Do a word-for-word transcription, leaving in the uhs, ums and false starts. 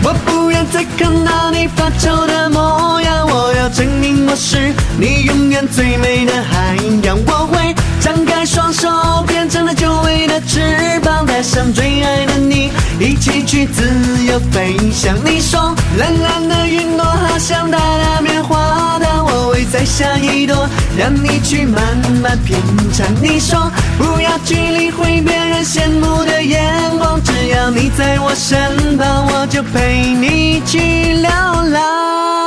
我不愿再看到你发愁的模样，我要证明我是你永远最美的海洋。我会张开双手，变成了久违的翅膀，带上最爱的你，一起去自由飞翔。你说蓝蓝的云朵好像大大棉花糖，我会摘下一朵，让你去慢慢品尝。你说不要去理会别人羡慕的眼光，只要你在我身旁，我就陪你去流浪。